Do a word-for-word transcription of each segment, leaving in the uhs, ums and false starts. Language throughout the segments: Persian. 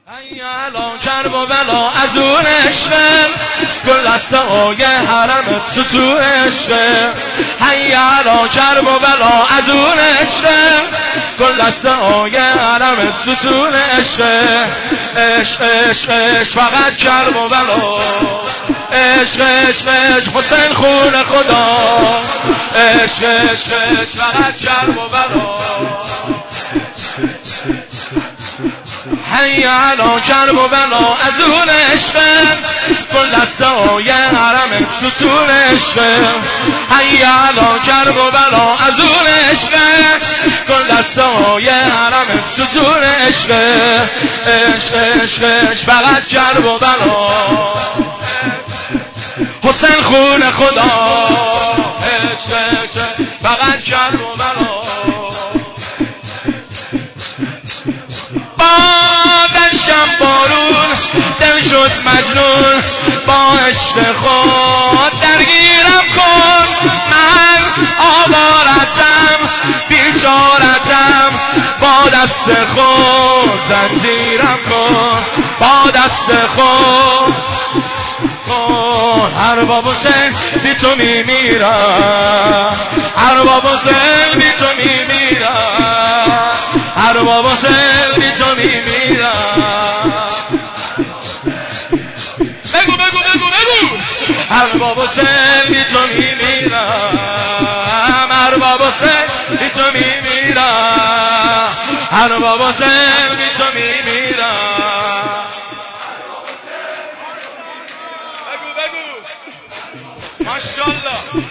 الان کرب و بلا از اون عشقه، گل دسته های حرمت ستون عشقه. الان کرب و بلا از اون عشقه، گل دسته های حرمت ستون عشقه. عشق عشق عشق فقط کرب و بلا، عشق عشق عشق حسین خون خدا، عشق عشق عشق فقط کرب و بلا. هی الان کرب و بلا از اون عشقه، گل دسته های حرم ستون عشقه. هی الان کرب و بلا از اون عشقه، گل دسته های حرم ستون عشقه. عشق عشق عشق فقط کرب و بلا، حسین خون خدا، عشق عشق فقط کرب و بلا. بادشم بارون دل شد مجنون، با عشق خود درگیرم کن. من آوارتم بیچارتم، با دست خود زنجیرم کن، با دست خود کن. ارباب حسین بی تو میمیرم، ارباب حسین بی تو میمیرم، ارباب حسین بی تو میمیرم. بگو بگو بگو بگو. ارباب حسین بی تو میمیرم، ارباب حسین بی تو میمیرم، ارباب حسین بی تو میمیرم. بگو بگو. ماشاءالله.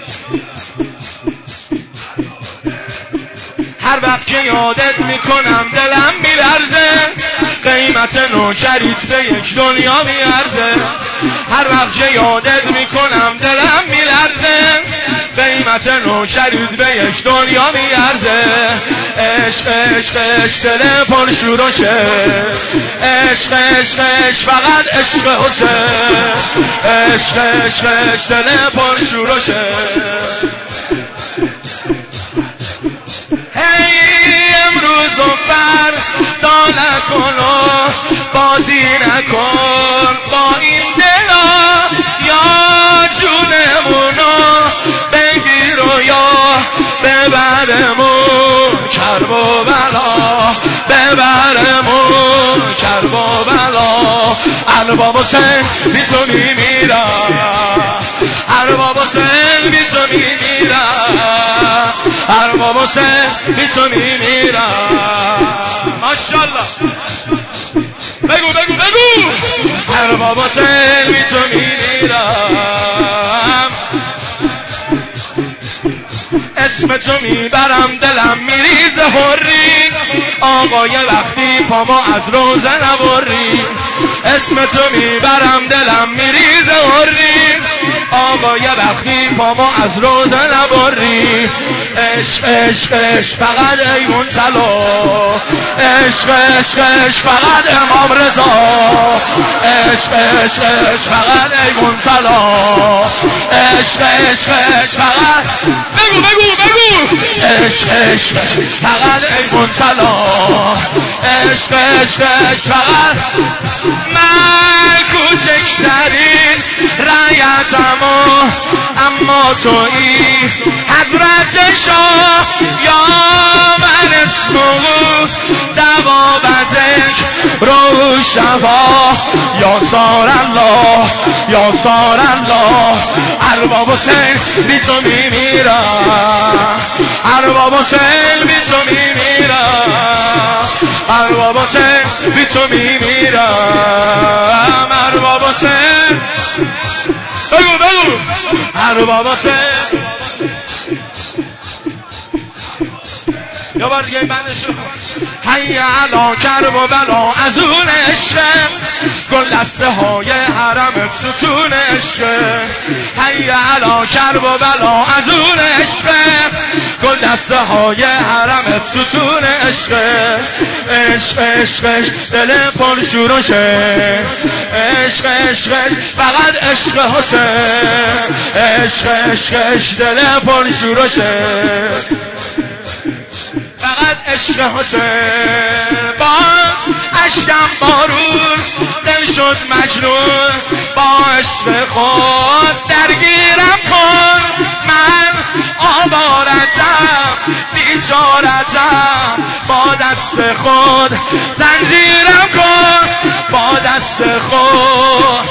هر وقت که یادت میکنم دلم میلرزه، قیمت نوکریت به یک دنیا میارزه. هر وقت که یادت میکنم دلم میلرزه، قیمت نوکریت به یک دنیا میارزه. عشق عشق عشق دل پر شورشه، عشق عشق عشق فقط عشق حسین، عشق عشق عشق دل پر شورشه. امروز و فردا نکن و بازی نکن با این دلا، یا جونمونو بگیر و یا ببرمون کرب و بلا، ببرمون کرب و بلا. ارباب حسین بی تو میمیرم، ارباب حسین بی تو میمیرم، ارباب حسین بی تو میمیرم. ماشاءالله. بگو بگو بگو. ارباب حسین بی تو میمیرم، اسم تو میبرم دلم میریزه حری. آقای وقتی پامو از روزه نبری، اسم تو میبرم دلم میریزه حری. آقای وقتی پامو از روزه نبری. عشق عشق عشق فقط ایمون طلا، عشق عشق عشق فقط امام رضا، عشق عشق عشق فقط ایمون طلا، عشق عشق عشق فقط. بگو بگو بگو. عشق عشق فقط ایمون طلا، عشق عشق عشق فقط. من کوچکترین رعیتم اما تویی حضرت شاه، یا من اسمو دوا بزک رو شفا، یا سار الله یا سار الله. ارباب حسین بی تو میمیرم، ارباب حسین بی تو میمیرم، ارباب حسین بی تو میمیرم، ارباب حسین. بگو بگو. ارباب حسین. یا بار دیگه این بندشو. هی الان کرب و بلا از اون عشقه، گل دسته های حرمت ستون عشقه. هی الان کرب و بلا از اون عشقه، گل دسته های حرمت ستون عشقه. عشق عشق عشق دل پر شورشه، عشق عشق عشق فقط عشق حسین، عشق عشق عشق دل پر شورشه. فقط عشق حسین. باز اشکم بارون شد مجنون با عشق خود درگیرم کن من آوارتم بیچارتم با دست خود زنجیرم کن با دست خود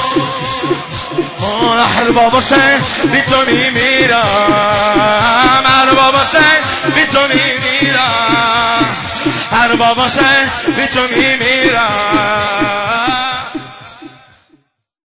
هر بابا سن بی تو میمیرم هر بابا سن بی تو میمیرم هر بابا سن بی تو میمیرم